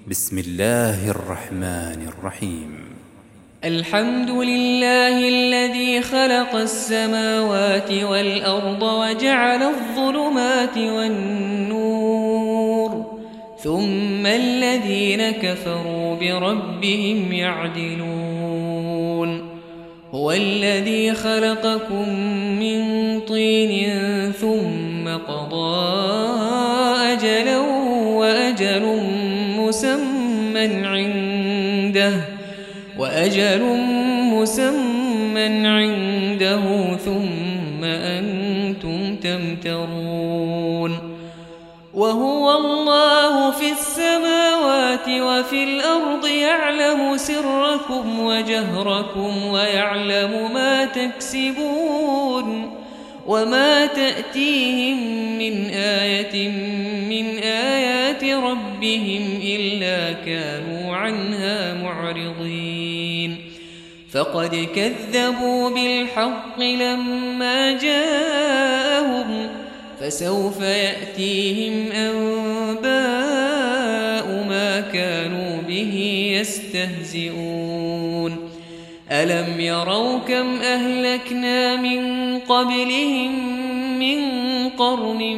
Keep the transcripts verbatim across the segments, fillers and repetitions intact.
بسم الله الرحمن الرحيم. الحمد لله الذي خلق السماوات والأرض وجعل الظلمات والنور ثم الذين كفروا بربهم يعدلون. هو الذي خلقكم من طين ثم قضى أجلا وأجل مسمى عنده وأجل مسمى عنده ثم أنتم تمترون. وهو الله في السماوات وفي الأرض يعلم سركم وجهركم ويعلم ما تكسبون وما تأتيهم من آية من آيات ربهم إلا كانوا عنها معرضين. فقد كذبوا بالحق لما جاءهم فسوف يأتيهم أنباء ما كانوا به يستهزئون. ألم يروا كم أهلكنا من قبلهم من قرن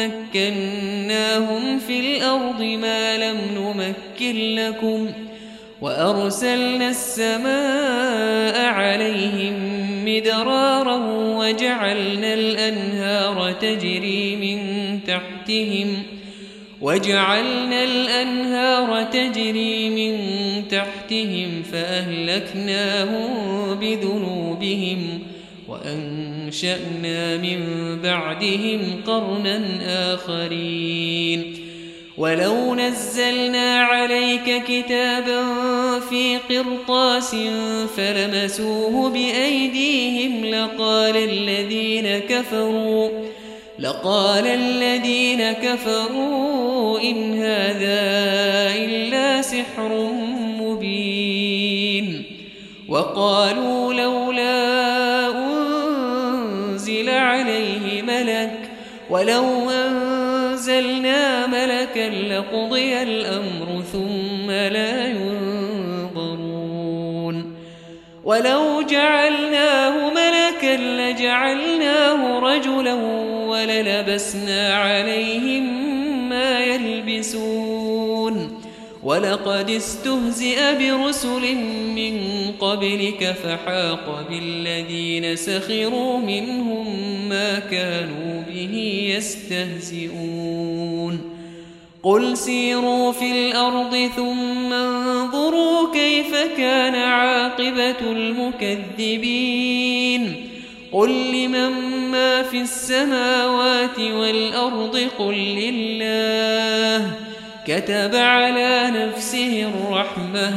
مكناهم في الأرض ما لم نمكن لكم وأرسلنا السماء عليهم مدرارا وجعلنا الأنهار تجري من تحتهم وجعلنا الأنهار تجري من تحتهم فأهلكناهم بذنوبهم وأنشأنا من بعدهم قرنا آخرين. ولو نزلنا عليك كتابا في قرطاس فلمسوه بأيديهم لقال الذين كفروا لقال الذين كفروا إن هذا إلا سحر مبين. وقالوا لولا أنزل عليه ملك ولو أنزلنا ملكا لقضي الأمر ثم لا ينظرون. ولو جعلناه ملكا لجعلناه رجلا وللبسنا عليهم ما يلبسون. ولقد استهزئ برسل من قبلك فحاق بالذين سخروا منهم ما كانوا به يستهزئون. قل سيروا في الأرض ثم انظروا كيف كان عاقبة المكذبين. قل لمن ما في السماوات والأرض قل لله كتب على نفسه الرحمة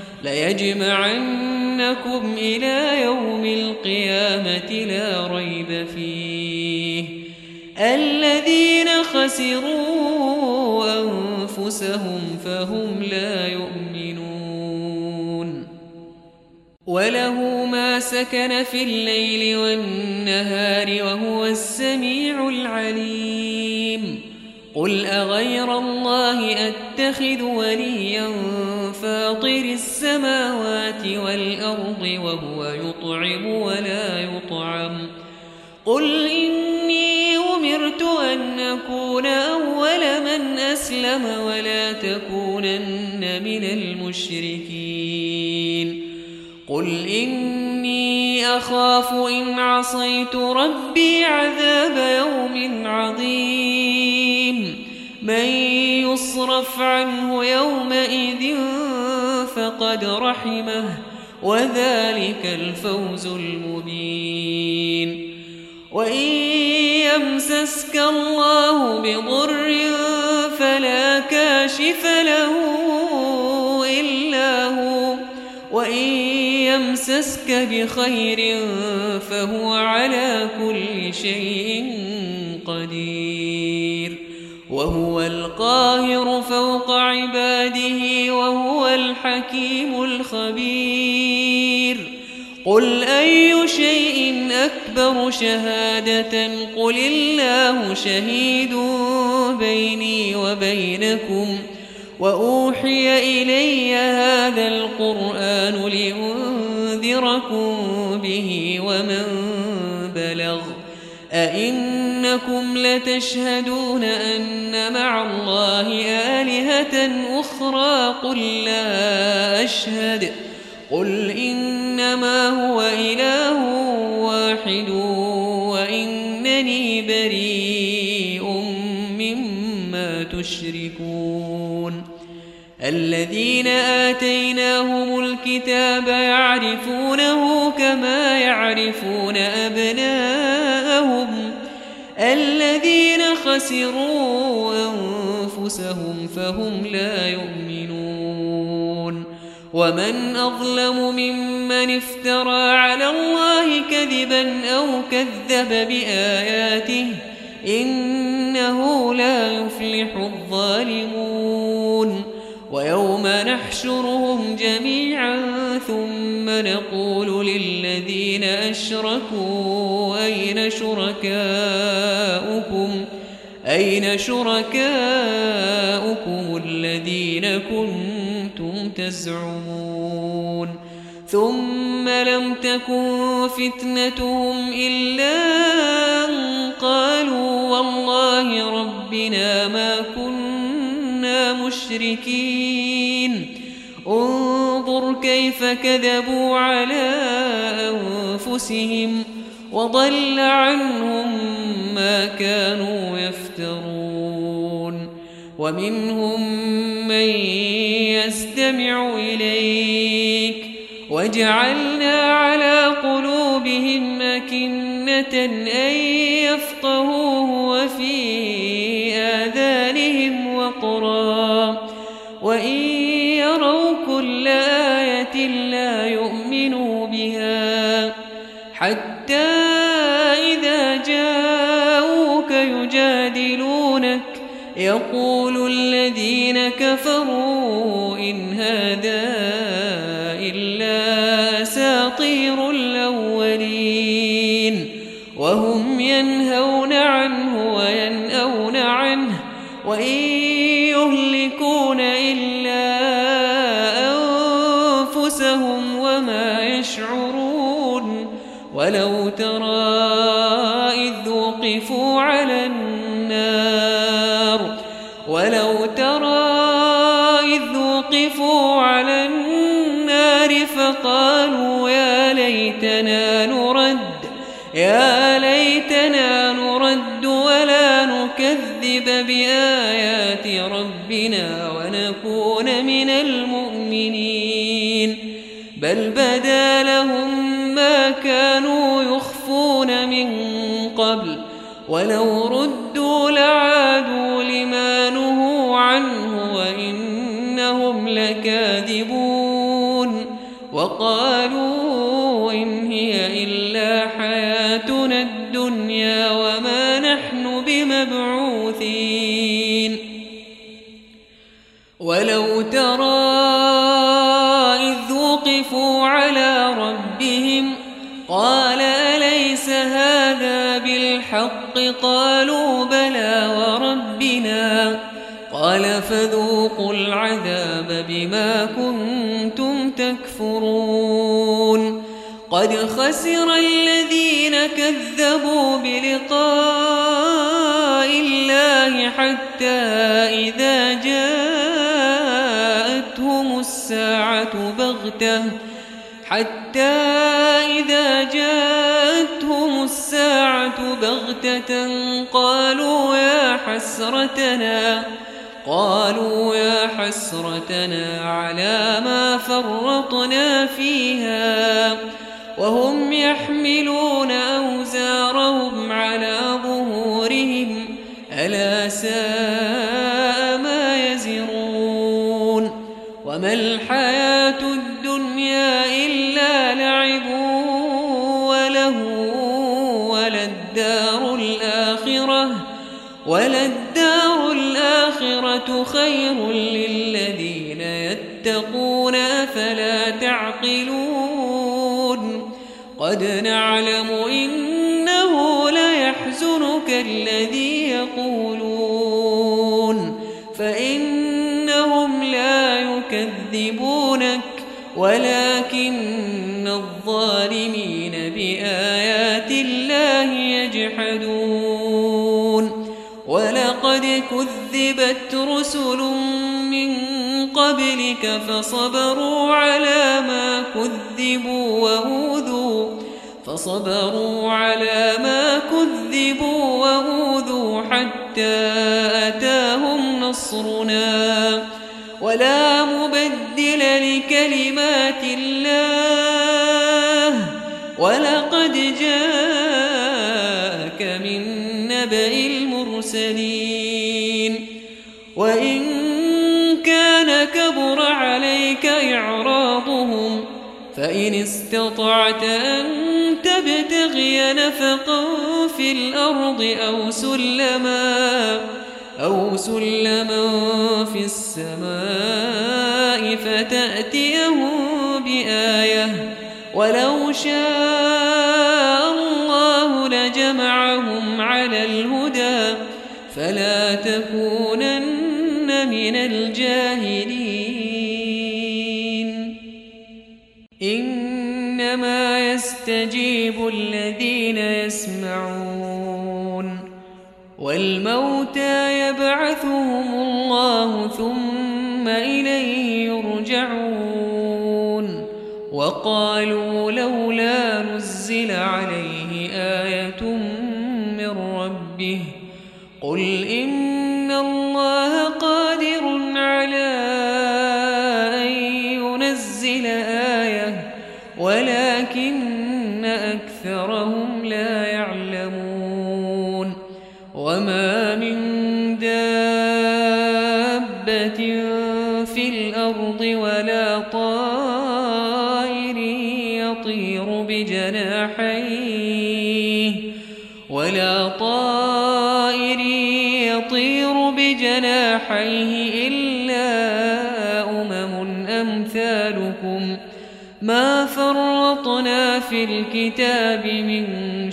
ليجمعنكم إلى يوم القيامة لا ريب فيه. الذين خسروا أنفسهم فهم لا يؤمنون. وله ما سكن في الليل والنهار وهو السميع العليم. قل أغير الله أتخذ وليا فاطر السماوات والأرض وهو يطعم ولا يطعم. قل إني أمرت أن أكون أول من أسلم ولا تكونن من المشركين. قل إني أخاف إن عصيت ربي عذاب يوم عظيم. من يصرف عنه يومئذ فقد رحمه وذلك الفوز المبين. وإن يمسسك الله بضر فلا كاشف له إلا هو وإن يمسسك بخير فهو على كل شيء قدير. وهو القاهر فوق عباده وهو الحكيم الخبير. قل أي شيء أكبر شهادة قل الله شهيد بيني وبينكم وأوحي إلي هذا القرآن لأنذركم به ومن بلغ أئنكم لتشهدون أن مع الله آلهة أخرى قل لا أشهد قل إنما هو إله واحد وإنني بريء مما تشركون الذين آتيناهم الكتاب يعرفونه كما يعرفون أبناءهم الذين خسروا أنفسهم فهم لا يؤمنون ومن أظلم ممن افترى على الله كذبا أو كذب بآياته إنه لا يفلح الظالمون ويوم نحشرهم جميعا ثم نقول للذين أشركوا أين شركاؤكم أين شركاؤكم الذين كنتم تزعمون ثم لم تكن فتنتهم إلا أن قالوا والله ربنا ما كنا مشركين انظر كيف كذبوا على أنفسهم وضل عنهم ما كانوا يفترون ومنهم من يستمع إليك وجعلنا على قلوبهم أكنة أن يفقهوه وفي آذانهم وقرا وإن يروا كل آية لا يؤمنوا بها حتى إذا جاءوك يجادلونك يقول الذين كفروا إن هذا إلا أساطير الأولين وهم ينهون عنه وينأون عنه وإن يهلكون إلا أنفسهم وما يشعرون ولو ترى إذ وقفوا على النار ولو ترى إذ وقفوا على النار فقالوا يا ليتنا نرد يا ليتنا نرد ولا نكذب بآيات ربنا ونكون من المؤمنين بل بدا لهم ما كانوا يخفون من قبل ولو ردوا لعادوا لما نهوا عنه وإنهم لكاذبون وقالوا إن هي إلا حياتنا الدنيا وما نحن بمبعوثين ولو ترى إذ وقفوا على ربهم قال أليس هذا بالحق قالوا بلى وربنا قال فذوقوا العذاب بما كنتم تكفرون قد خسر الذين كذبوا بلقاء الله حتى إذا جاءتهم الساعة بغتة حتى إذا جاءتهم الساعة بغتة قالوا يا حسرتنا قالوا يا حسرتنا على ما فرطنا فيها وهم يحملون أوزارهم على ظهورهم ألا ساء ما يزرون وما الحياة الدنيا إلا لعب وله وللدار الآخرة وللدار الآخرة خير للذين يتقون أفلا تعقلون قد نعلم إنه ليحزنك الذي يقولون فإنهم يكذبونك ولكن الظالمين بآيات الله يجحدون ولقد كذبت رسل من قبلك فصبروا على ما كذبوا وأوذوا فصبروا على ما كذبوا وأوذوا حتى أتاهم نصرنا ولا مبدل لكلمات الله ولقد جاءك من نبأ المرسلين وإن كان كبر عليك إعراضهم فإن استطعت أن تبتغي نفقا في الأرض أو سلما أو سلما في السماء فتأتيهم بآية ولو شاء الله لجمعهم على الهدى فلا تكونن من الجاهلين إنما يستجيب الذين يسمعون والموتى يبعثهم الله ثم إليه يرجعون وقالوا لولا نزل عليه آية من ربه قل إن الله قادر على أن ينزل آية ولكن أكثرهم لا يعلمون وما من دابة في الأرض ولا طائر يطير بجناحيه ولا طائر يطير بجناحيه إلا أمم أمثالكم ما فرطنا في الكتاب من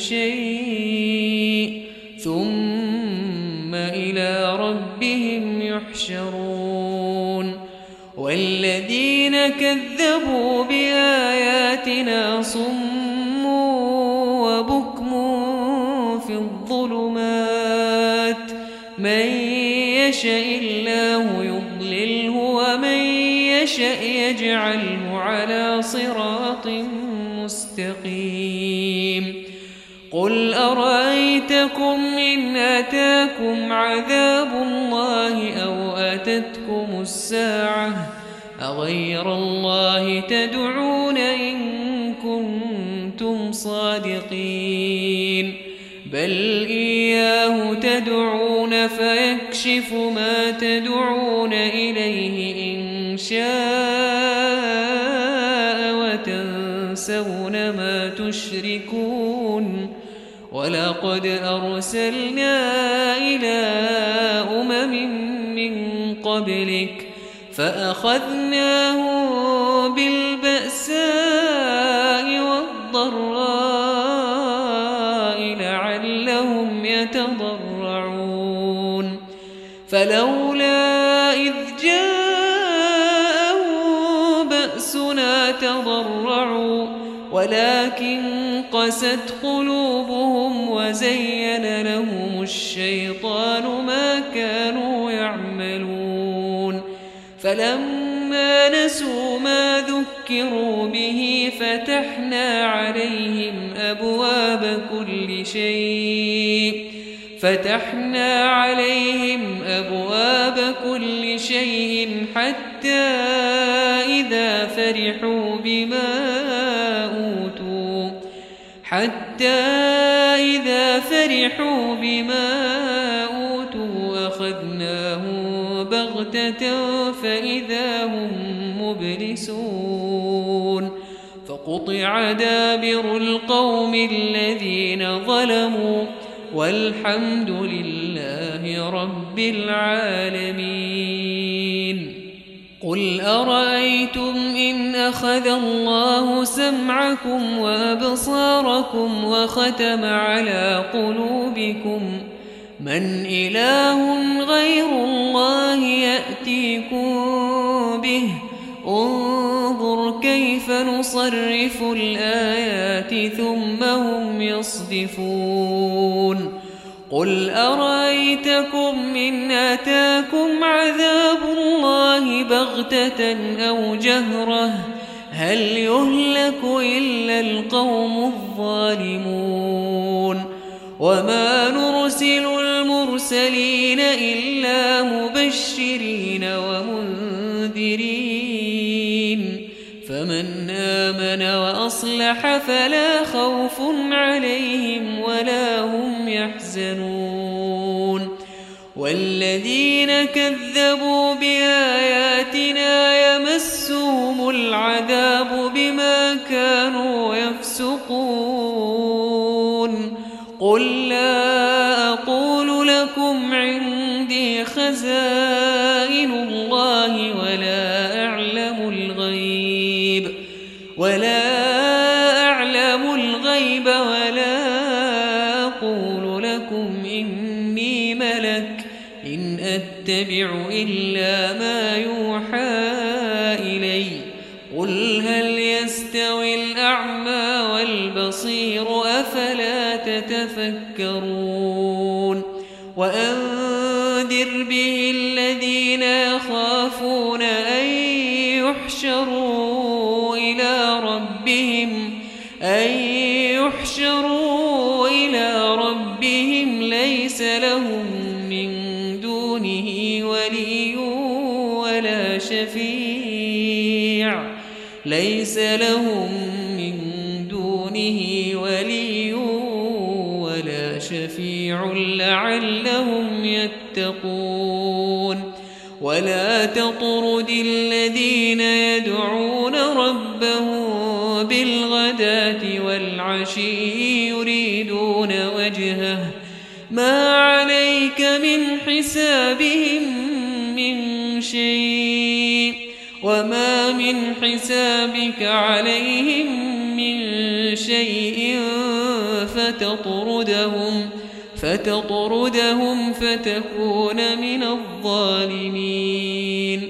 شيء ثم إلى ربهم يحشرون والذين كذبوا بآياتنا صم وبكم في الظلمات من يشاء الله يضلله ومن يشاء يجعله على صراط مستقيم قل أرأيتكم إن أتاكم عذاب الله أو أتتكم الساعة أغير الله تدعون إن كنتم صادقين بل إياه تدعون فيكشف ما تدعون إليه إن شاء وتنسون ما تشركون ولقد أرسلنا إلى أمم من قبلك فأخذناهم بالبأساء والضراء لعلهم يتضرعون فلولا إذ جاءهم بأسنا تضرعوا ولكن قست قلوبهم وزين لهم الشيطان ما كانوا يعملون فلما نسوا ما ذكروا به فتحنا عليهم أبواب كل شيء فتحنا عليهم أبواب كل شيء حتى إذا فرحوا بما أوتوا حتى إذا فرحوا بما أوتوا أخذناهم بغتة فإذا هم مبلسون فقطع دابر القوم الذين ظلموا والحمد لله رب العالمين قل أرأيتم إن أخذ الله سمعكم وأبصاركم وختم على قلوبكم من إله غير الله يأتيكم به انظر كيف نصرف الآيات ثم هم يصدفون قل أرأيتكم إن أتاكم عذاب الله بغتة أو جهرة هل يهلك إلا القوم الظالمون وما نرسل المرسلين إلا مبشرين ومنذرين فمن آمن وأصلح فلا خوف عليهم ولا هم يحزنون والذين كذبوا بآياتنا يمسهم العذاب بما كانوا يفسقون قل لا أقول لكم عندي خزائن الله ولا أعلم الغيب ولا أعلم الغيب ولا أقول لكم إني ملك إن أتبع إلا ما يوحى إلي قل هل يستوي الأعمى والبصير أفلا تتفكرون وأنذر به الذين يخافون أن يحشروا إلى ربهم أن يحشروا إلى ربهم ليس لهم من دونه ولي ولا شفيع ليس لهم من دونه ولي ولا شفيع لعلهم يتقون ولا تطرد الذين يدعون ربهم بالغداة والعشي يريدون وجهه ما عليك من حسابهم من شيء وما من حسابك عليهم من شيء فتطردهم فتطردهم فتكون من الظالمين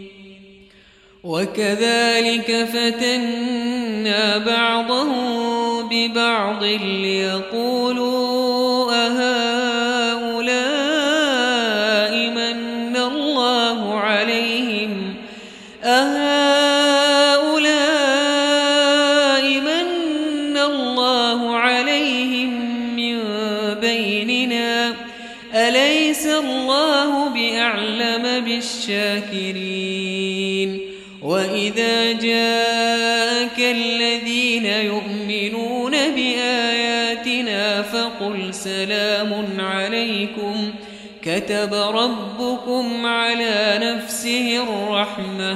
وكذلك فتنا بعضهم ببعض ليقولوا أهؤلاء من الله عليهم أهؤلاء من الله عليهم من بيننا أليس الله بأعلم بالشاكرين وإذا جاءك الذين يؤمنون بآياتنا فقل سلام عليكم كتب ربكم على نفسه الرحمة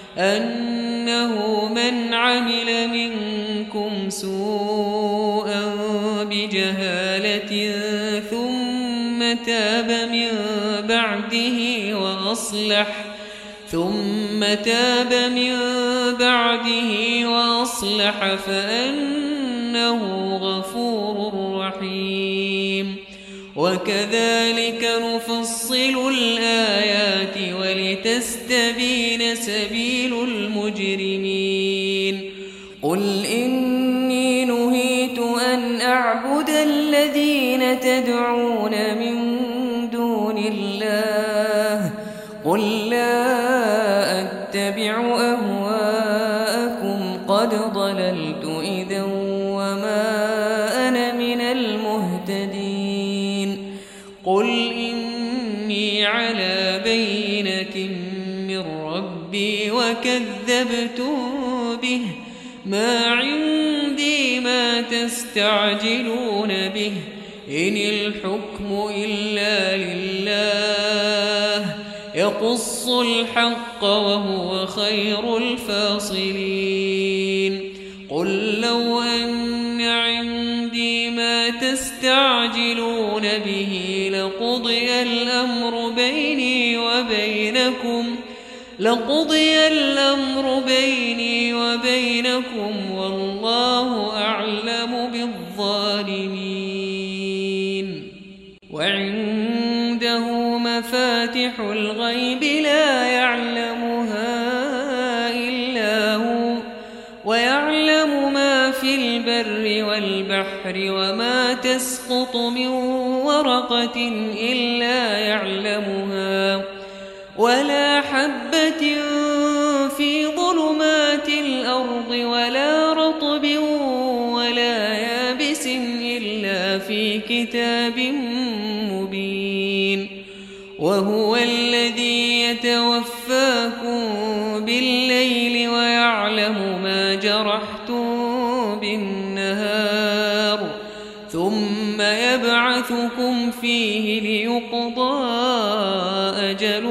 أنه من عمل منكم سوءا بجهالة ثم تاب من بعده وأصلح ثم تاب من بعده وأصلح فأنه غفور رحيم وكذلك نفصل الآيات ولتستبين سبيل المجرمين قل إني نهيت أن أعبد الذين تدعون من دون الله قل لا أتبع أهواءكم قد ضللت إذا وما أنا من المهتدين قل إني على بينة من ربي وكذبتم به ما عندي ما تستعجلون به إن الحكم إلا لله يقص الحق وهو خير الفاصلين قل لو أن عندي ما تستعجلون به لقضي الأمر بيني وبينكم لقضي الأمر بيني وبينكم والله أعلم بالظالمين وعنده مفاتح الغيب لا يعلمها البر والبحر وما تسقط من ورقة إلا يعلمها ولا حبة في ظلمات الأرض ولا رطب ولا يابس إلا في كتاب مبين وهو الذي يتوفاكم بالليل ويعلم ما جرحتم بالنهار ثم يبعثكم فيه ليقضى أجل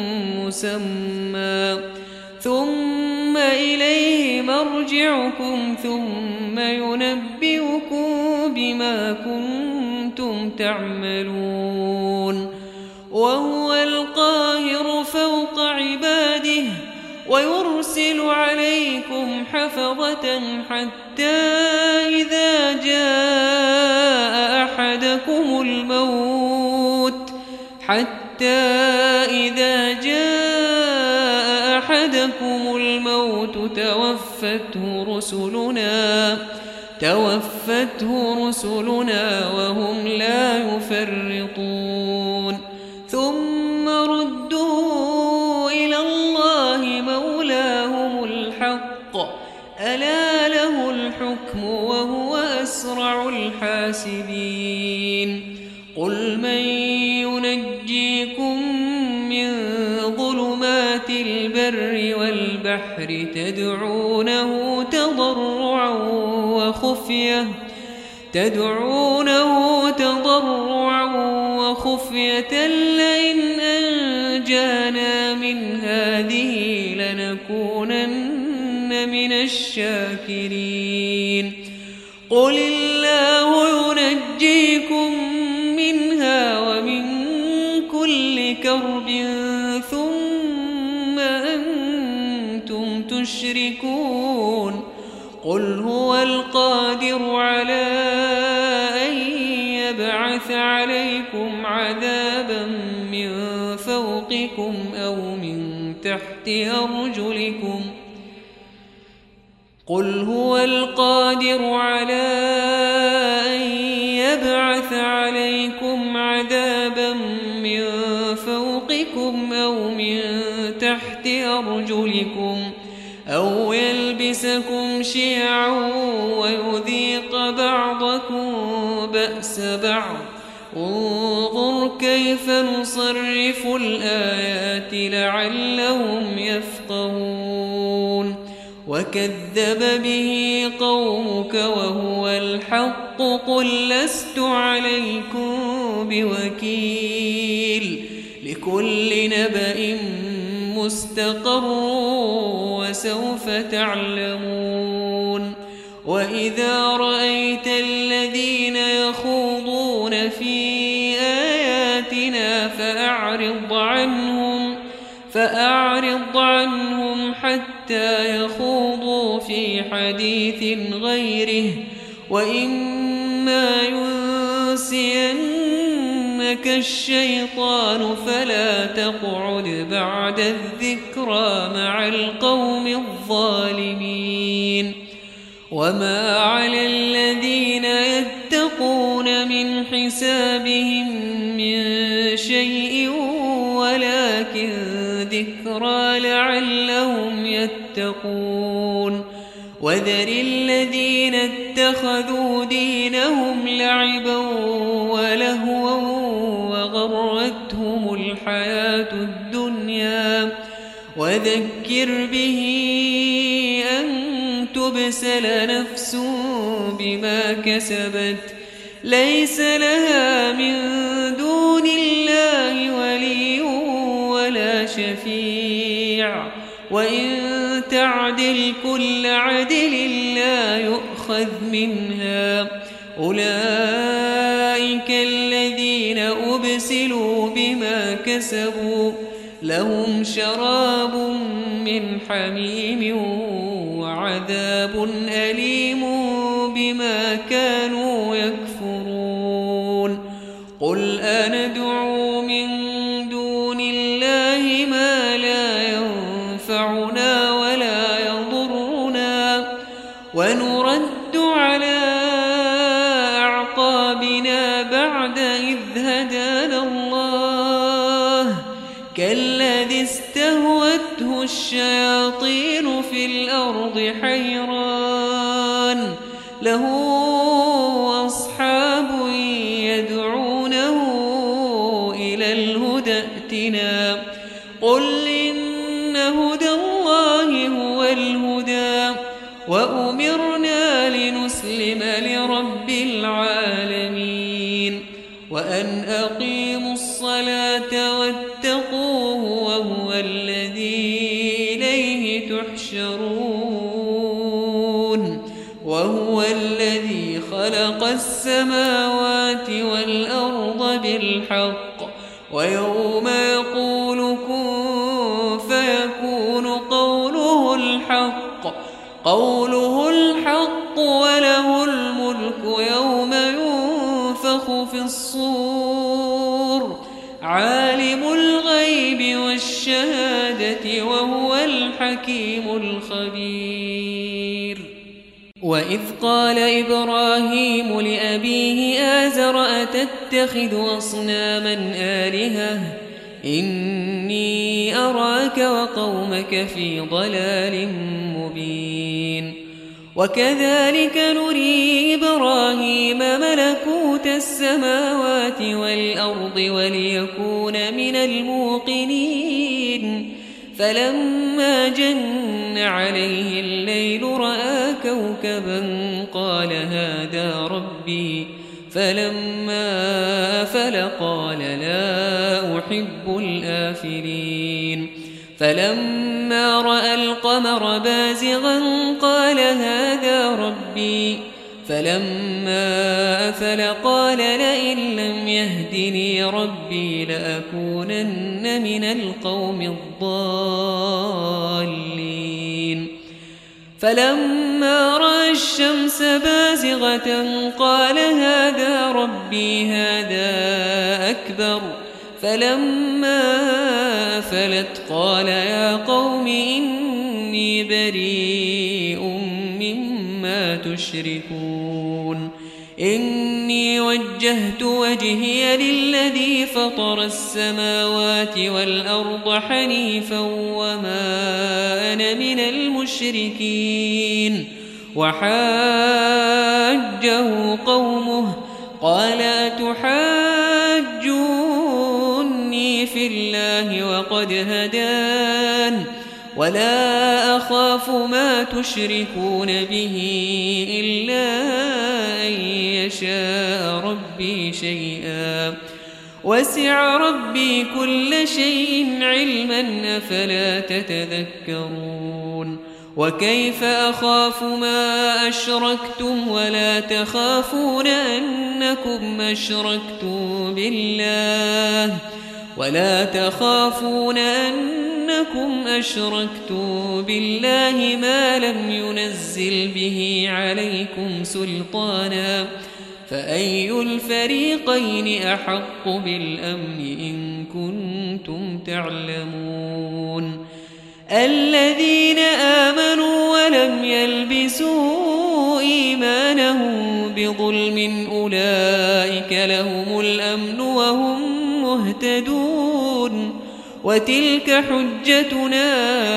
مسمى ثم إليه مرجعكم ثم ينبئكم بما كنتم تعملون وهو القاهر فوق عباده ويرسل عليكم حفظة حتى إذا جاء أحدكم الموت حتى إذا جاء أحدكم الموت توفته رسلنا توفته رسلنا وهم لا يفرطون ثم ردوا إلى الله مولاهم الحق ألا له الحكم وهو أسرع الحاسبين قل من ينجيكم من ظلمات البر والبحر تدعونه تضرعا وخفية تدعونه تضرعا وخفية لئن أنجانا من هذه لنكونن من الشاكرين قل الله ينجيكم منها ومن كل كرب ثم أنتم تشركون قل هو القادر على أن يبعث عليكم عذابا من فوقكم أو من تحت أرجلكم قل هو القادر على أن يبعث عليكم عذابا من فوقكم أو من تحت أرجلكم أو يلبسكم شيعا ويذيق بعضكم بأس بعض انظر كيف نصرف الآيات لعلهم يفقهون وكذب به قومك وهو الحق قل لست عليكم بوكيل لكل نبأ مستقر وسوف تعلمون وإذا رأيت الذين يخوضون في آياتنا فأعرض عنهم فأعرض عنهم حتى يخوضوا في حديث غيره وإما ينسينك الشيطان فلا تقعد بعد الذكرى مع القوم الظالمين وما على الذين يتقون من حسابهم من شيء ولكن ذكرى لعلهم يتقون وذر الذين اتخذوا دينهم لعبا ولهوا وغرتهم الحياة الدنيا وذكر به أن تبسل نفس بما كسبت ليس لها من دون الله ولي ولا شفيع وإن تعدل كل عدل لا يؤخذ منها أولئك الذين أبسلوا بما كسبوا لهم شراب من حميم وعذاب أليم بما كانوا يكفرون قل أندعو من دون الله ما لا ينفعنا ولا يضرنا ونرد على الشياطين في الأرض حيران له أصحاب يدعونه إلى الهدى ائتنا قل إن هدى الله هو الهدى وأمرنا لنسلم لرب العالمين وأن أقيموا الصلاة واتقوه وهو الذي إليه تحشرون وهو الذي خلق السماوات والأرض بالحق ويوم يقول كن فيكون قوله الحق قوله الحق وله الملك يوم ينفخ في الصور عالم الغيب والشهادة وهو الحكيم الخبير وإذ قال إبراهيم لأبيه آزر أتتخذ أصناما آلهة إني أراك وقومك في ضلال مبين وكذلك نري إبراهيم ملكوت السماوات والأرض وليكون من الموقنين فلما جن عليه الليل رأى كوكبا قال هذا ربي فلما أفل قال لا أحب الآفلين فلما رأى القمر بازغا قال هذا ربي فلما أفل قال لئن لم يهدني ربي لأكونن من القوم الضالين فلما رأى الشمس بازغة قال هذا ربي هذا أكبر فلما أفلت قال يا قوم إني بريء مما تشركون إني وجهت وجهي للذي فطر السماوات والأرض حنيفا وما أنا من المشركين وحاجه قومه قال أتحاجوني في الله وقد هدان ولا أخاف ما تشركون به إلا أن يشاء ربي شيئا وسع ربي كل شيء علما أفلا تتذكرون وكيف أخاف ما أشركتم ولا تخافون أنكم أشركتم بالله ولا تخافون أنكم أشركتم بالله ما لم ينزل به عليكم سلطانا فأي الفريقين أحق بالأمن إن كنتم تعلمون الذين آمنوا ولم يلبسوا إيمانهم بظلم أولئك لهم الأمن وهم مهتدون وتلك حجتنا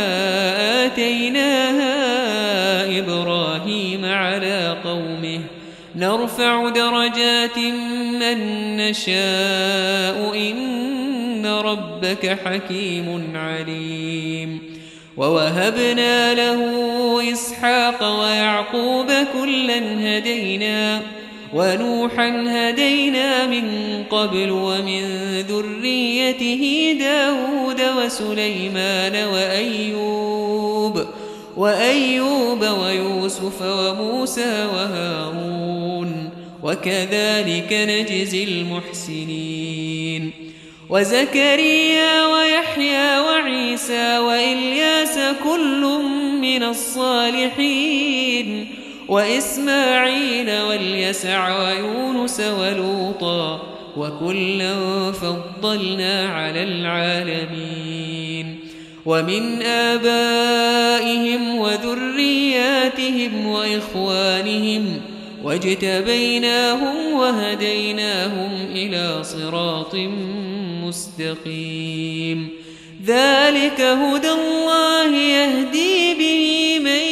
آتيناها إبراهيم على قومه نرفع درجات من نشاء إن ربك حكيم عليم ووهبنا له إسحاق ويعقوب كلا هدينا ونوحا هدينا من قبل ومن ذريته داود وسليمان وأيوب وأيوب ويوسف وموسى وهارون وكذلك نجزي المحسنين وزكريا ويحيى وعيسى وإلياس كل من الصالحين وإسماعيل واليسع ويونس ولوطا وكلا فضلنا على العالمين ومن آبائهم وذرياتهم وإخوانهم واجتبيناهم وهديناهم إلى صراط مستقيم ذلك هدى الله يهدي به من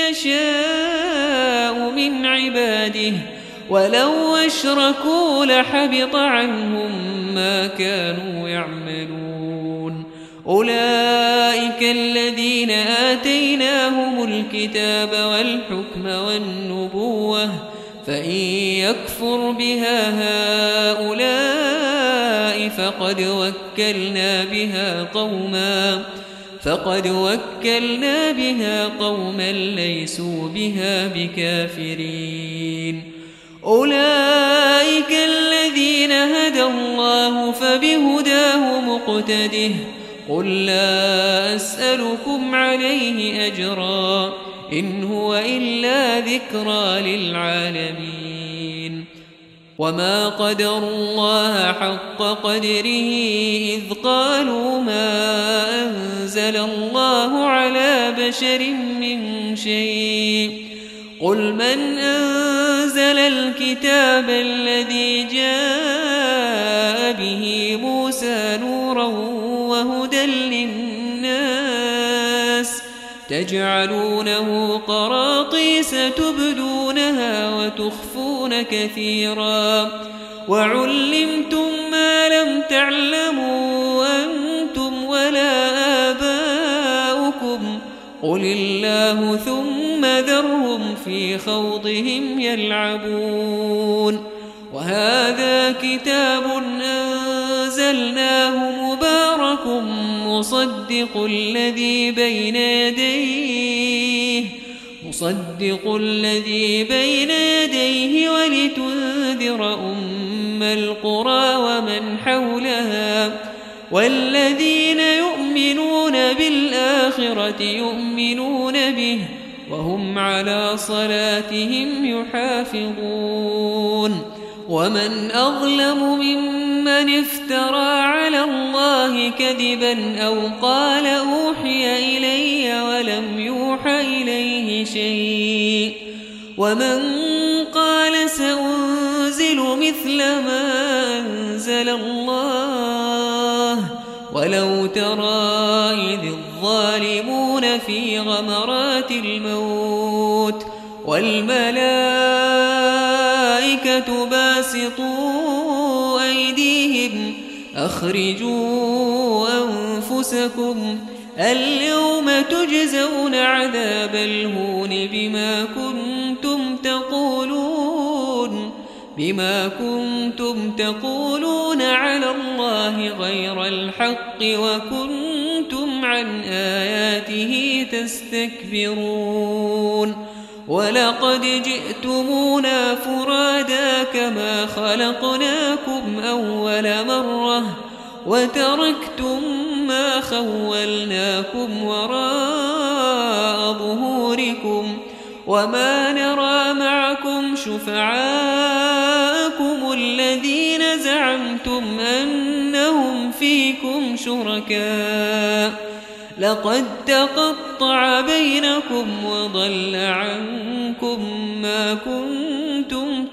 يشاء من عباده ولو أشركوا لحبط عنهم ما كانوا يعملون أولئك الذين آتيناهم الكتاب والحكم والنبوة فإن يكفر بها هؤلاء فقد وكلنا بها قوما فقد وكلنا بها قوما ليسوا بها بكافرين أولئك الذين هدى الله فبهداه مقتده قل لا أسألكم عليه أجرا إن هو إلا ذكرى للعالمين وما قدروا الله حق قدره إذ قالوا ما أنزل الله على بشر من شيء قل من أنزل الكتاب الذي جاء به موسى نورا وهدى للناس تجعلونه قراطيس تبدونها وتخفون كثيرا وعلمتم ما لم تعلموا أنتم ولا آباؤكم قل الله ثم ذرهم في خوضهم يلعبون وهذا كتاب أنزلناه مبارك مصدق الذي بين يديه مصدق الذي بين يديه ولتنذر أم القرى ومن حولها والذين يؤمنون بالآخرة يؤمنون به وهم على صلاتهم يحافظون ومن أظلم ممن افترى على الله كذبا أو قال أوحي إلي ولم يوحى إليه شيء ومن قال سأنزل مثل ما أنزل الله ولو ترى إذ الظالمون في غمرات الموت والملائكة باسطوا أيديهم أخرجوا أنفسكم اليوم تجزون عذاب الهون بما كنتم تقولون بما كنتم تقولون على الله غير الحق وكنتم عن آياته تستكبرون ولقد جئتمونا فرادا كما خلقناكم أول مرة وتركتم ما خولناكم وراء ظهوركم وما نرى معكم شفعاءكم الذين زعمتم أنهم فيكم شركاء لقد تقطع بينكم وضل عنكم ما كنتم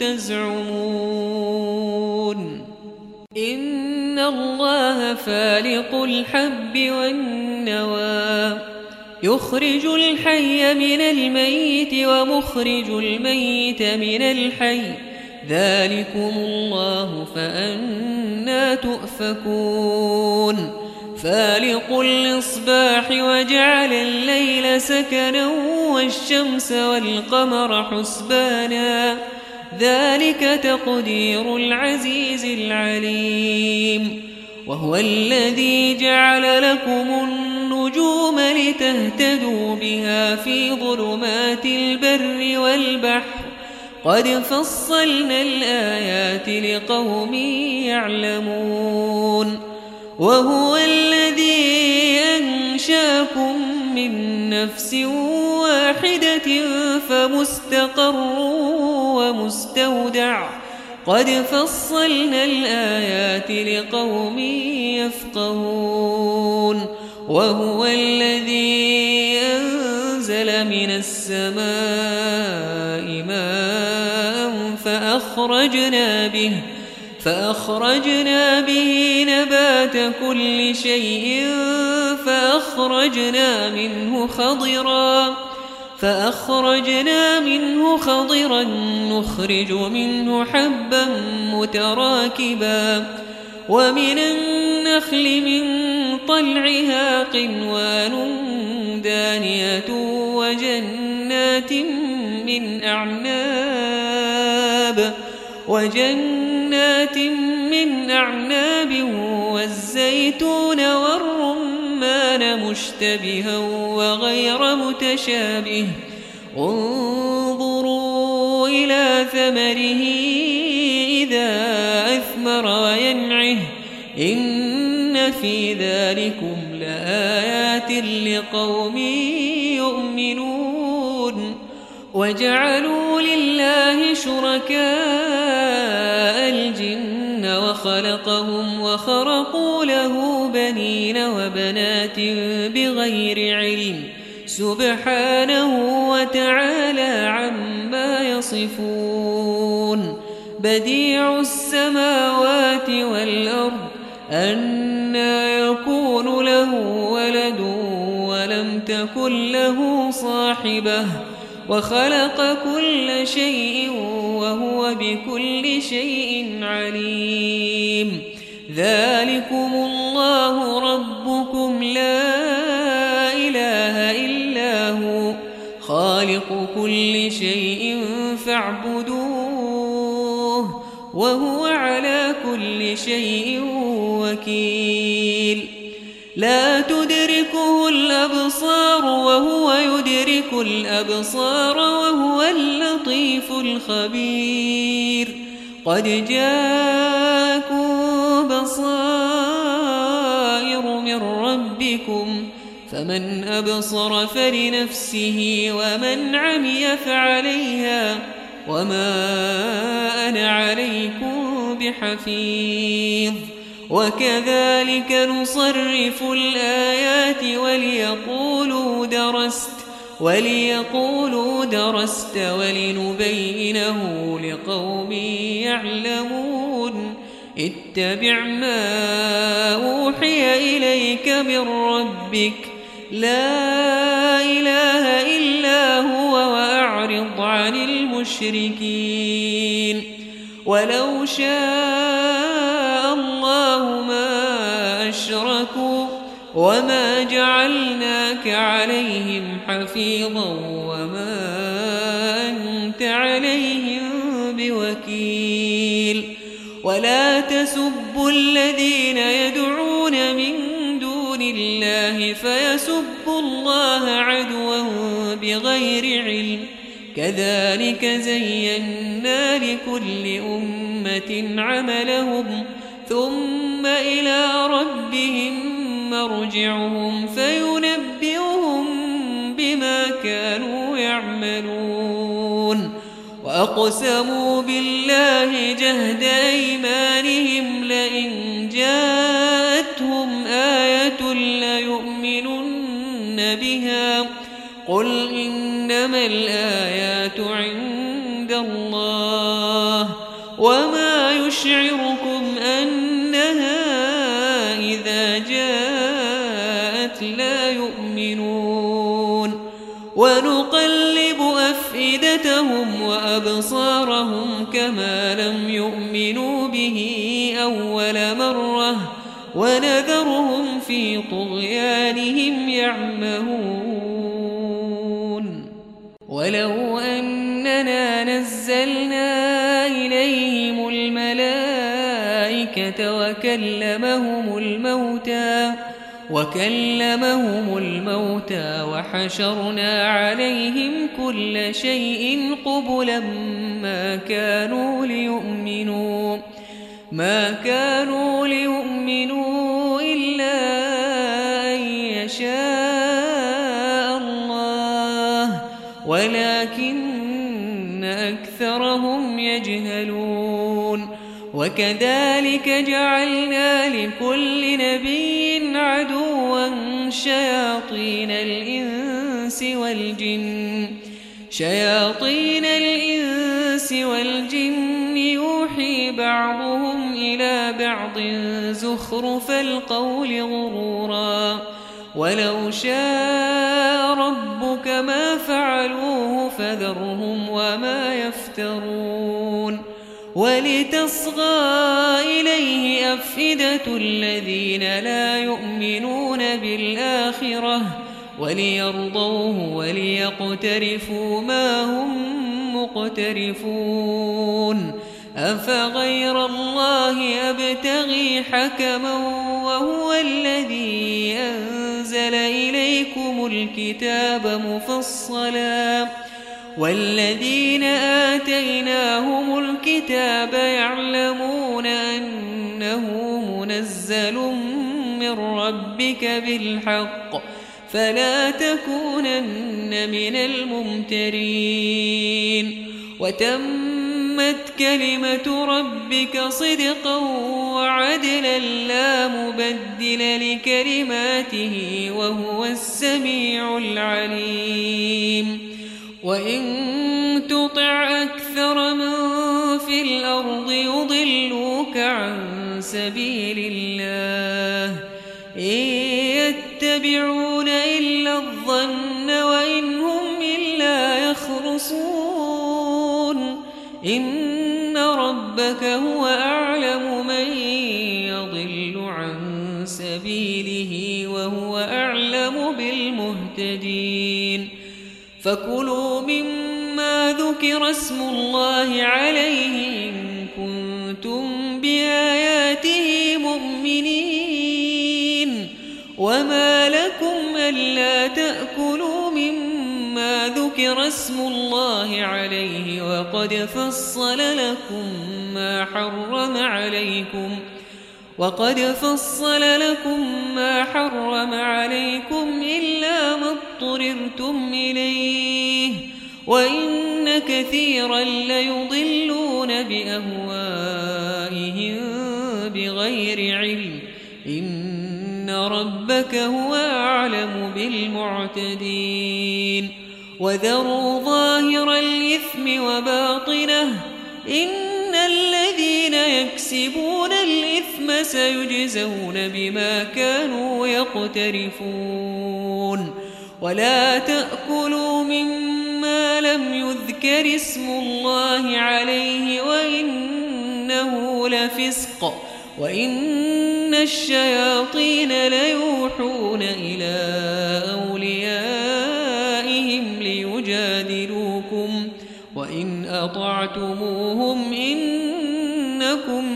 تزعمون إن الله فالق الحب والنوى يخرج الحي من الميت ومخرج الميت من الحي ذلكم الله فأنى تؤفكون فالق الإصباح وجعل الليل سكنا والشمس والقمر حسبانا ذلك تقدير العزيز العليم وهو الذي جعل لكم النجوم لتهتدوا بها في ظلمات البر والبحر قد فصلنا الآيات لقوم يعلمون وهو الذي أنشاكم من نفس واحدة فمستقر ومستودع قد فصلنا الآيات لقوم يفقهون وهو الذي أنزل من السماء ماء فأخرجنا به فأخرجنا به نبات كل شيء فأخرجنا منه خضرا فأخرجنا منه خضرا نخرج منه حبا متراكبا ومن النخل من طلعها قنوان دانية وجنات من أعناب وجنات من أعناب والزيتون والرمان مشتبها وغير متشابه انظروا إلى ثمره إذا أثمر وينعه إن في ذلكم لآيات لقوم يؤمنون وجعلوا لله شركاء الجن وخلقهم وخرقوا له بنين وبنات بغير علم سبحانه وتعالى عما يصفون بديع السماوات والأرض أنى يكون له ولد ولم تكن له صاحبة وخلق كل شيء وهو بكل شيء عليم ذلكم الله ربكم لا إله إلا هو خالق كل شيء فاعبدوه وهو على كل شيء وكيل لا تدركه الأبصار وهو يدرك الأبصار وهو اللطيف الخبير قد جاءكم بصائر من ربكم فمن أبصر فلنفسه ومن عمي فعليها وما أنا عليكم بحفيظ وكذلك نصرف الآيات وليقولوا درست وليقولوا درست ولنبينه لقوم يعلمون اتبع ما أوحي إليك من ربك لا إله إلا هو وأعرض عن المشركين ولو شاء الله ما أشركوا وما جعلناك عليهم حفيظا وما أنت عليهم بوكيل ولا تسبوا الذين يدعون من دون الله فيسبوا الله عدوا بغير علم كذلك زينا لكل أمة عملهم ثم إلى ربهم مرجعهم فينبئهم بما كانوا يعملون وأقسموا بالله جهد أيمانهم لئن جاءتهم آية ليؤمنن بها قل إنما الآيات عند الله وما يشعركم أنها إذا جاءت لا يؤمنون ونقلب أفئدتهم وأبصارهم كما لم يؤمنوا به أول مرة ونذرهم في طغيانهم يعمهون ولو أننا نزلنا إليهم الملائكة وكلمهم الموتى وكلمهم الموتى وحشرنا عليهم كل شيء قبلا ما كانوا ليؤمنوا ما كانوا ليؤمنوا إلا أن يشاء الله ولكن أكثرهم يجهلون وكذلك جعلنا لكل نبي عدوا شياطين الإنس والجن شياطين الإنس والجن يوحي بعضهم إلى بعض زخرف القول غرورا ولو شاء ربك ما فعلوه فذرهم وما يفترون ولتصغى إليه أفئدة الذين لا يؤمنون بالآخرة وليرضوه وليقترفوا ما هم مقترفون أفغير الله أبتغي حكما وهو الذي أنزل إليكم الكتاب مفصلا والذين آتيناهم الكتاب يعلمون أنه منزل من ربك بالحق فلا تكونن من الممترين وتمت كلمة ربك صدقا وعدلا لا مبدل لكلماته وهو السميع العليم وإن تطع أكثر من في الأرض يضلوك عن سبيل الله إن يتبعون إلا الظن وإن هم إلا يخرصون إن ربك هو أعلم من يضل عن سبيله وهو أعلم بالمهتدين فكلوا مما ذكر اسم الله عليه إن كنتم بآياته مؤمنين وما لكم ألا تأكلوا مما ذكر اسم الله عليه وقد فصل لكم ما حرم عليكم وقد فصل لكم ما حرم عليكم إلا ما اضطررتم إليه وإن كثيرا ليضلون بأهوائهم بغير علم إن ربك هو أعلم بالمعتدين وذروا ظاهر الإثم وباطنه إن الذين يكسبون الإثم سيجزون بما كانوا يقترفون ولا تأكلوا مما لم يذكر اسم الله عليه وإنه لفسق وإن الشياطين ليوحون إلى أوليائهم ليجادلوكم وإن أطعتموهم إنكم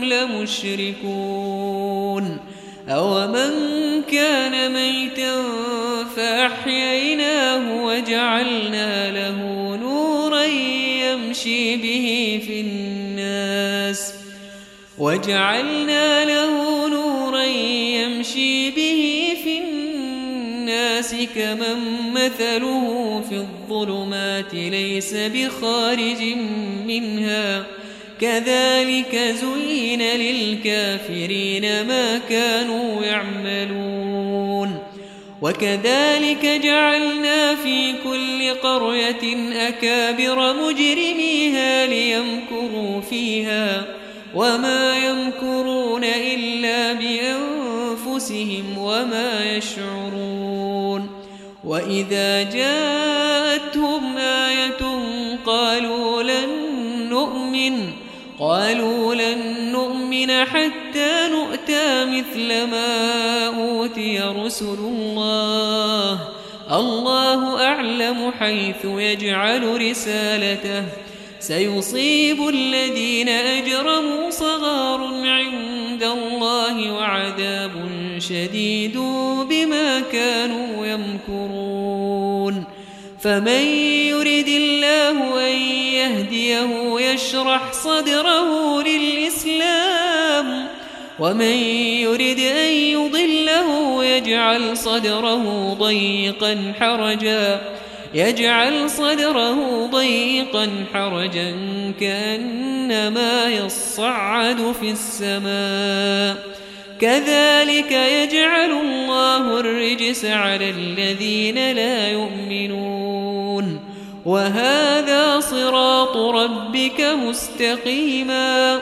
لمشركون أومن كان ميتا فأحييناه وجعلنا له نورا يمشي به في الناس وجعلنا له نورا يمشي به في الناس كمن مثله في الظلمات ليس بخارج منها كذلك زين للكافرين ما كانوا يعملون وكذلك جعلنا في كل قرية أكابر مجرميها ليمكروا فيها وما يمكرون إلا بأنفسهم وما يشعرون وإذا جاءتهم آية قالوا لن نؤمن قالوا لن نؤمن حتى نؤتى مثل ما أوتي رسل الله الله أعلم حيث يجعل رسالته سيصيب الذين أجرموا صغار عند الله وعذاب شديد بما كانوا يمكرون فمن يرد الله أن يهديه يشرح صدره للإسلام ومن يرد أن يضله يجعل صدره ضيقا حرجا يجعل صدره ضيقا حرجا كأنما يصعد في السماء كذلك يجعل الله الرجس على الذين لا يؤمنون وهذا صراط ربك مستقيما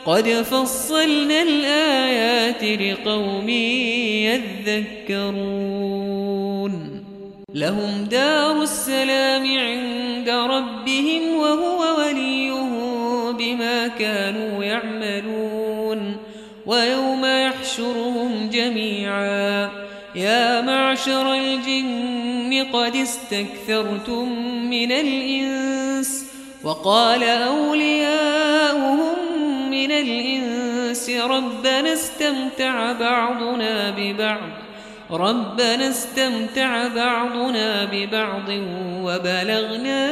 قد فصلنا الآيات لقوم يذكرون لهم دار السلام عند ربهم وهو وليهم بما كانوا يعملون ويوم يحشرهم جميعا يا معشر الجن قد استكثرتم من الإنس وقال أولياؤهم من الإنس ربنا استمتع بعضنا ببعض ربنا استمتع بعضنا ببعض وبلغنا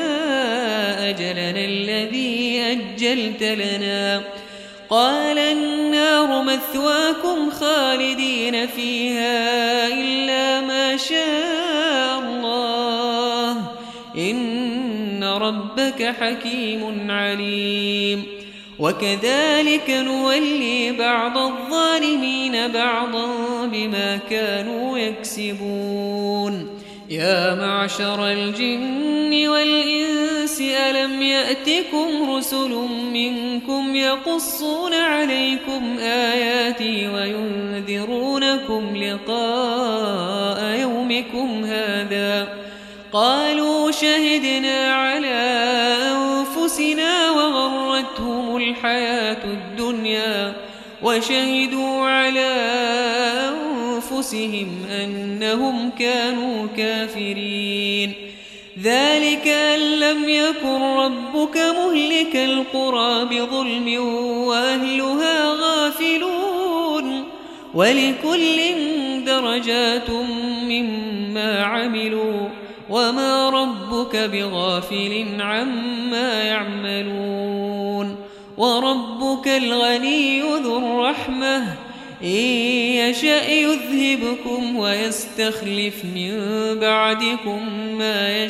أجلنا الذي أجلت لنا قال النار مثواكم خالدين فيها إلا ما شاء الله إن ربك حكيم عليم وكذلك نولي بعض الظالمين بعضا بما كانوا يكسبون يا معشر الجن والإنس ألم يأتكم رسل منكم يقصون عليكم آياتي وينذرونكم لقاء يومكم هذا قالوا شهدنا على أنفسنا وغرتهم الحياة الدنيا وشهدوا على أنفسهم أنهم كانوا كافرين ذلك أن لم يكن ربك مهلك القرى بظلم وأهلها غافلون ولكل درجات مما عملوا وما ربك بغافل عما يعملون وربك الغني ذو الرحمة إن يشأ يذهبكم ويستخلف من بعدكم ما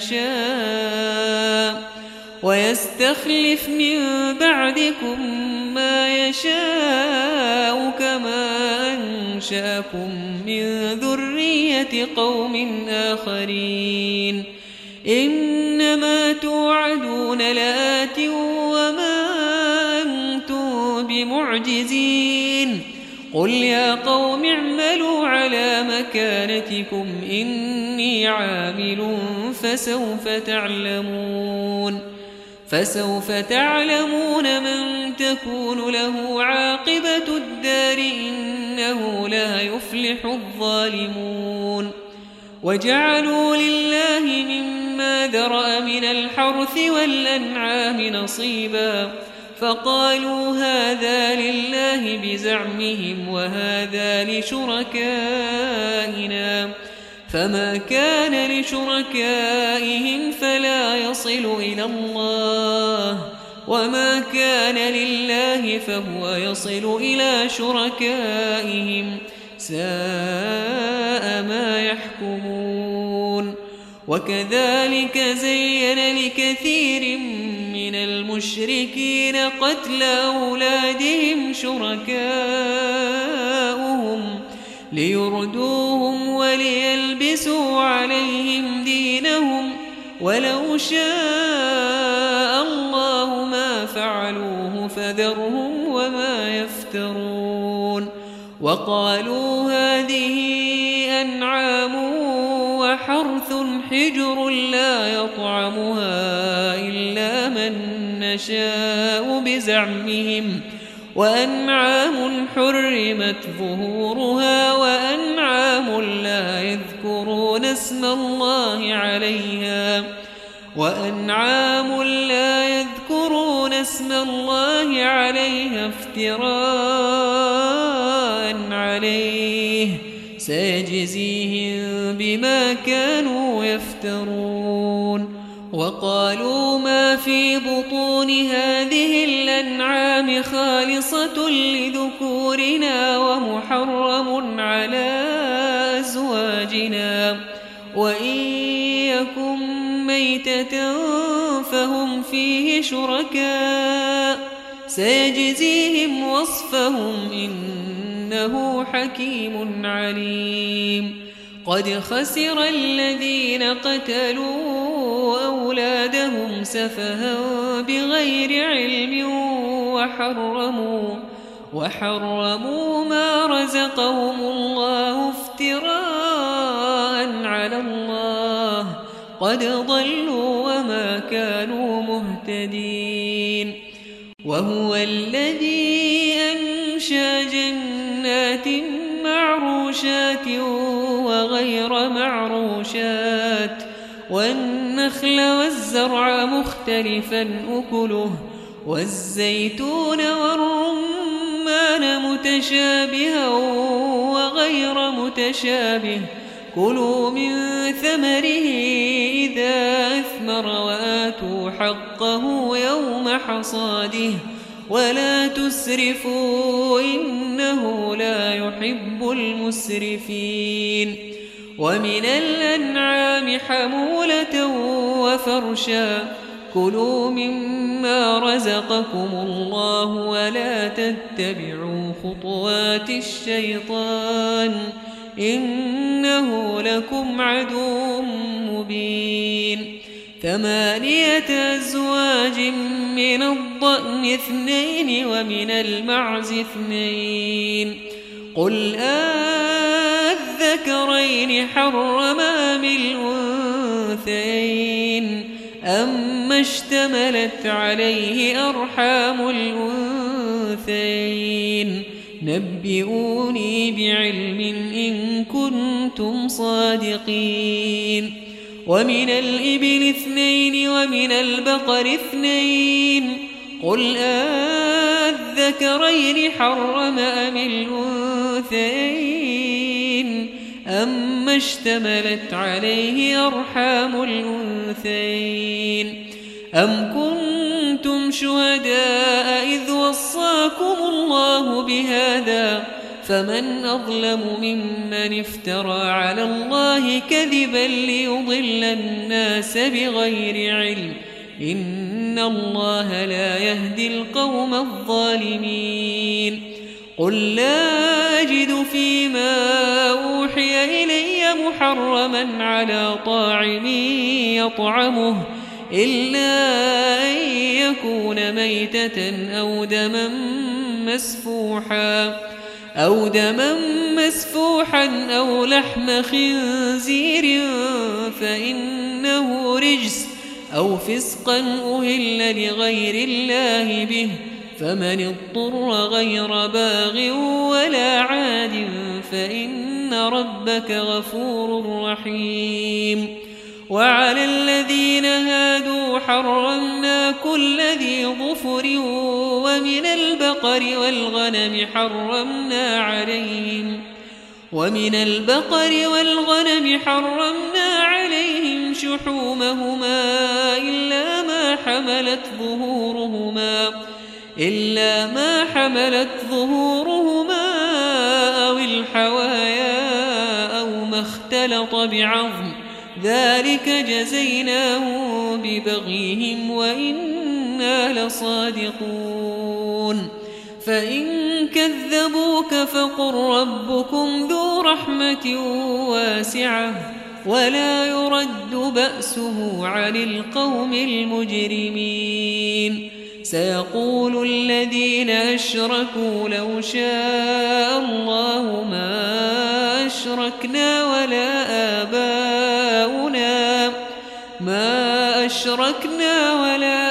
يشاء ويستخلف من بعدكم ما يشاء كما أنشأكم من ذرية قوم آخرين إنما توعدون لآت وما أنتم بمعجزين قل يا قوم اعملوا على مكانتكم إني عامل فسوف تعلمون فسوف تعلمون من تكون له عاقبة الدار إنه لا يفلح الظالمون وجعلوا لله مما ذرأ من الحرث والأنعام نصيبا فقالوا هذا لله بزعمهم وهذا لشركائنا فما كان لشركائهم فلا يصل إلى الله وما كان لله فهو يصل إلى شركائهم ساء ما يحكمون وكذلك زين لكثير من المشركين قتل أولادهم شركاؤهم ليردوهم وليلبسوا عليهم دينهم ولو شاء الله ما فعلوه فذرهم وما يفترون وقالوا هذه أنعام وحرث حجر لا يطعمها إلا من نشاء بزعمهم وأنعام حرمت ظهورها وأنعام لا يذكرون اسم الله عليها وأنعام لا يذكرون اسم الله عليها افتراء عليه سيجزيهم بما كانوا يفترون وقالوا ما في بطون هذه الأنعام خالصة لذكورنا ومحرم على أزواجنا وإن يكن ميتة فهم فيه شركاء سيجزيهم وصفهم إنه حكيم عليم قد خسر الذين قتلوا أولادهم سفها بغير علم وحرموا وحرموا ما رزقهم الله افتراء على الله قد ضلوا وما كانوا مهتدين. وهو الذي أنشأ جنات معروشات وغير معروشات والنخل والزرع مختلفا أكله والزيتون والرمان متشابها وغير متشابه كلوا من ثمره إذا أثمر وآتوا حقه يوم حصاده ولا تسرفوا إنه لا يحب المسرفين. ومن الأنعام حمولة وفرشا كلوا مما رزقكم الله ولا تتبعوا خطوات الشيطان إنه لكم عدو مبين. ثمانية أزواج من الضأن اثنين ومن المعز اثنين قل أذكرين حرم أم الأنثيين أما اشتملت عليه أرحام الأنثيين نبئوني بعلم إن كنتم صادقين. ومن الإبل اثنين ومن البقر اثنين قل أذكرين حرم أم الأنثيين أما اشتملت عليه أرحام الأنثيين أم كنتم شهداء إذ وصاكم الله بهذا فمن أظلم ممن افترى على الله كذبا ليضل الناس بغير علم إن الله لا يهدي القوم الظالمين. قل لا أجد فيما أوحي إلي محرما على طاعم يطعمه إلا أن يكون ميتة أو دما مسفوحا أو دما مسفوحا أو لحم خنزير فإنه رجس أو فسقا أهل لغير الله به فمن اضطر غير باغ ولا عاد فإن ربك غفور رحيم. وعلى الذين هادوا حرمنا كل ذي ظفر ومن البقر والغنم حرمنا عليهم ومن البقر والغنم حرمنا عليهم شحومهما إلا ما حملت ظهورهما إلا ما حملت ظهورهما أو الحوايا أو ما اختلط بعظم ذلك جزيناهم ببغيهم وإنا لصادقون. فإن كذبوك فقل ربكم ذو رحمة واسعة ولا يرد بأسه عن القوم المجرمين. سيقول الذين أشركوا لو شاء الله ما أشركنا ولا آباؤنا ما أشركنا ولا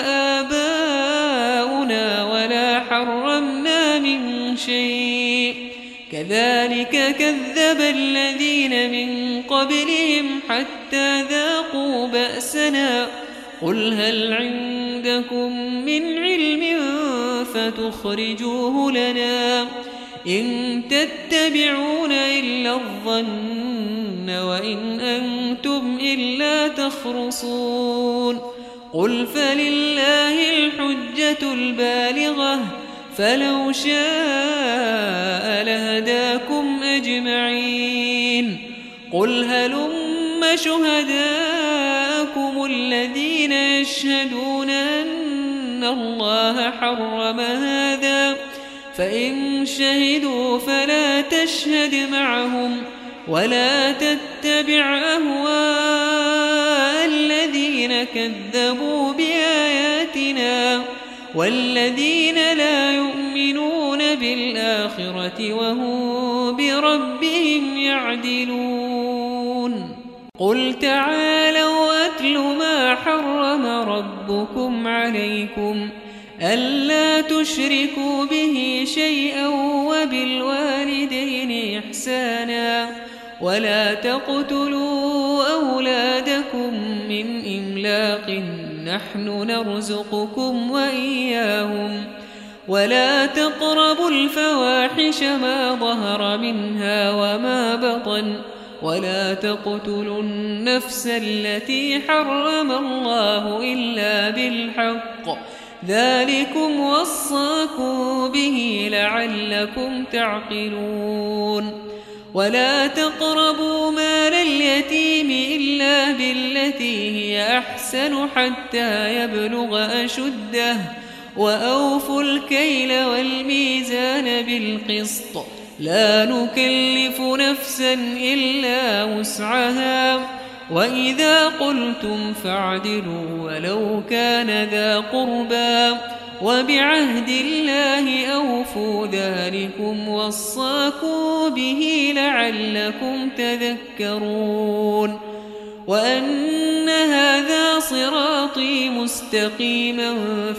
آباؤنا ولا حرمنا من شيء كذلك كذب الذين من قبلهم حتى ذاقوا بأسنا قل هل عندكم من علم فتخرجوه لنا إن تتبعون إلا الظن وإن أنتم إلا تخرصون. قل فلله الحجة البالغة فلو شاء لهداكم أجمعين. قل هلم شهداءكم الذين يشهدون أن الله حرم هذا فإن شهدوا فلا تشهد معهم ولا تتبع أهواء الذين كذبوا بآياتنا والذين لا يؤمنون بالآخرة وهم بربهم يعدلون قل تعالوا أتل ما حرم ربكم عليكم ألا تشركوا به شيئا وبالوالدين إحسانا ولا تقتلوا أولادكم من إملاق نحن نرزقكم وإياهم ولا تقربوا الفواحش ما ظهر منها وما بطن ولا تقتلوا النفس التي حرم الله إلا بالحق ذلكم وصاكم به لعلكم تعقلون ولا تقربوا مال اليتيم إلا بالتي هي أحسن حتى يبلغ أشده وأوفوا الكيل والميزان بالقسط لا نكلف نفسا إلا وسعها وإذا قلتم فاعدلوا ولو كان ذا قربى وبعهد الله أوفوا ذلكم وصاكم به لعلكم تذكرون وأن هذا صراطي مستقيما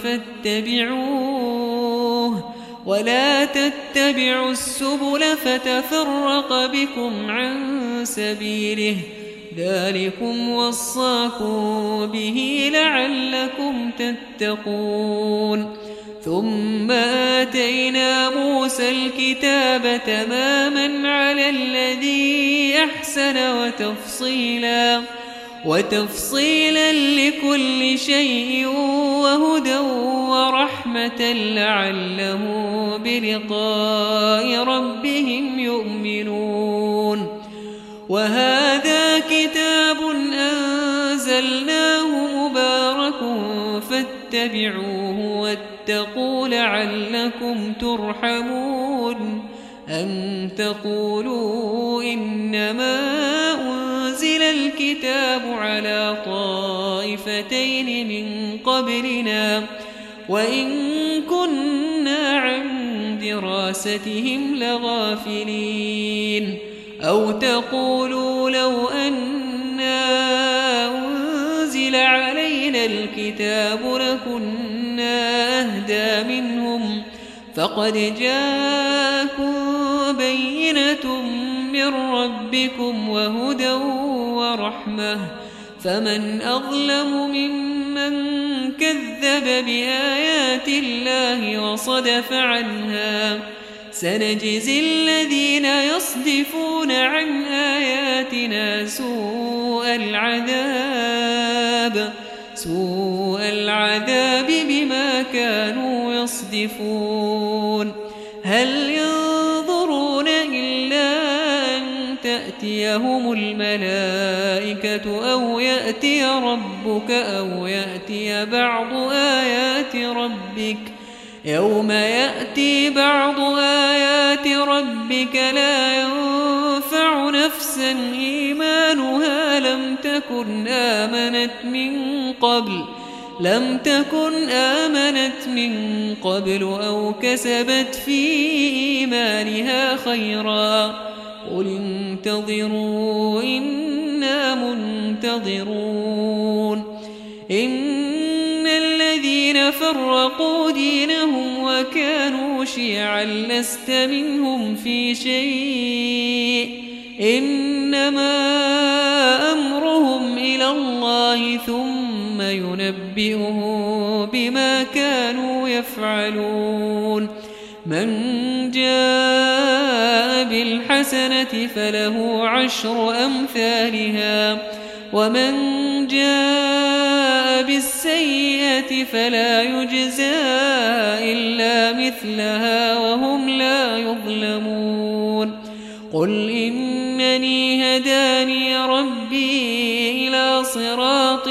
فاتبعوه ولا تتبعوا السبل فتفرق بكم عن سبيله ذلكم وصاكم به لعلكم تتقون ثم آتينا موسى الكتاب تماما على الذي أحسن وتفصيلا وتفصيلا لكل شيء وهدى ورحمة لعلهم بلقاء ربهم يؤمنون وهذا كتاب أنزلناه مبارك فاتبعوه واتقوا لعلكم ترحمون أن تقولوا إنما أنزل الكتاب على طائفتين من قبلنا وإن كنا عن دراستهم لغافلين أو تقولوا لو أنا أنزل علينا الكتاب لكنا أهدى منهم فقد جاءكم بينة من ربكم وهدى ورحمة فمن أظلم ممن كذب بآيات الله وصدف عنها سنجزي الذين يصدفون عن آياتنا سوء العذاب سوء العذاب بما كانوا يصدفون هل ينظرون إلا أن تأتيهم الملائكة أو يأتي ربك أو يأتي بعض آيات ربك يوم يأتي بعض آيات ربك لا ينفع نفسا إيمانها لم تكن آمنت من قبل لم تكن آمنت من قبل أو كسبت في إيمانها خيرا قل انتظروا إنا منتظرون إن الذين فرقوا دينهم وكانوا شيعا لست منهم في شيء إنما أمرهم إلى الله ثم ينبئهم بما كانوا يفعلون من جاء بالحسنة فله عشر أمثالها ومن جاء بالسيئة فلا يجزى إلا مثلها وهم لا يظلمون قل إنني هداني ربي إلى صراط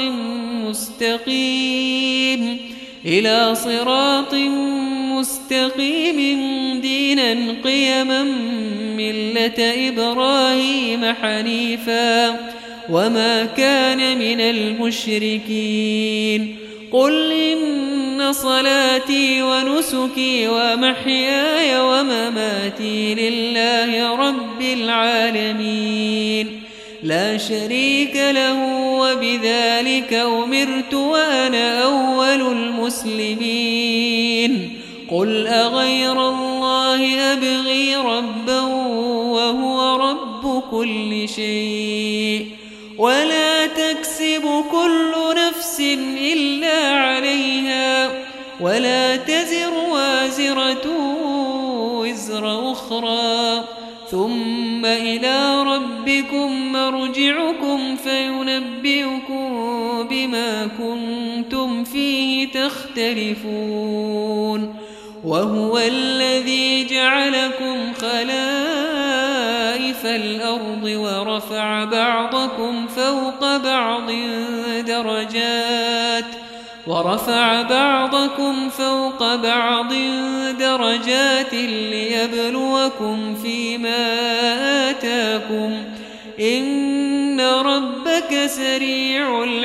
مستقيم إلى صراط مستقيم دينا قيما ملة إبراهيم حنيفا وما كان من المشركين قل إن إن صلاتي ونسكي ومحياي ومماتي لله رب العالمين لا شريك له وبذلك أمرت وأنا أول المسلمين قل أغير الله أبغي ربا وهو رب كل شيء ولا تكسب كل نفس إلا عليها ولا تزر وازرة وزر أخرى ثم إلى ربكم مرجعكم فينبئكم بما كنتم فيه تختلفون وهو الذي جعلكم خلائف الأرض ورفع بعضكم فوق بعض درجات ورفع بعضكم فوق بعض درجات ليبلوكم فيما آتاكم إن ربك سريع